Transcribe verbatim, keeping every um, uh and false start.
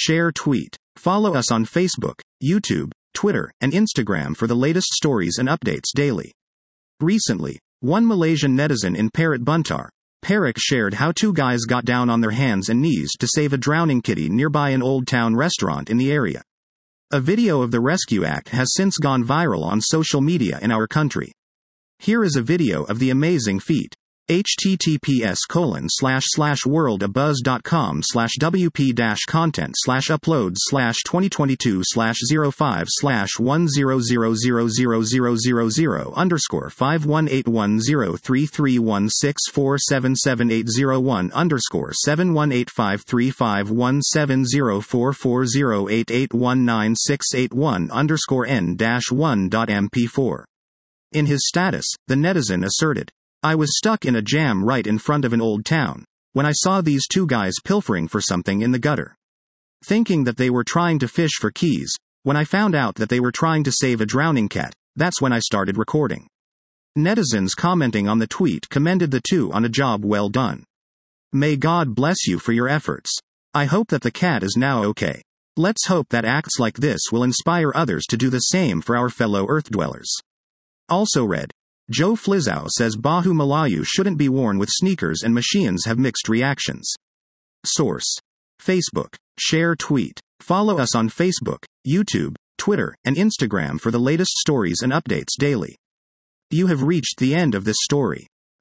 share, tweet. Follow us on Facebook, YouTube, Twitter, and Instagram for the latest stories and updates daily. Recently, one Malaysian netizen in Perak Buntar, Perak shared how two guys got down on their hands and knees to save a drowning kitty nearby an Old Town restaurant in the area. A video of the rescue act has since gone viral on social media in our country. Here is a video of the amazing feat. https colon slash slash worldabuzz.com slash wp dash content slash uploads slash 2022 slash 05 slash 1000000000 underscore 518103316477801 underscore 7185351704408819681 underscore n dash 1 dot m p four. In his status, the netizen asserted, "I was stuck in a jam right in front of an old town, when I saw these two guys pilfering for something in the gutter. Thinking that they were trying to fish for keys, when I found out that they were trying to save a drowning cat, that's when I started recording." Netizens commenting on the tweet commended the two on a job well done. May God bless you for your efforts. I hope that the cat is now okay. Let's hope that acts like this will inspire others to do the same for our fellow Earth dwellers. Also read, Joe Flizzow says Bahu Melayu shouldn't be worn with sneakers and machines have mixed reactions. Source. Facebook. Share, tweet. Follow us on Facebook, YouTube, Twitter, and Instagram for the latest stories and updates daily. You have reached the end of this story.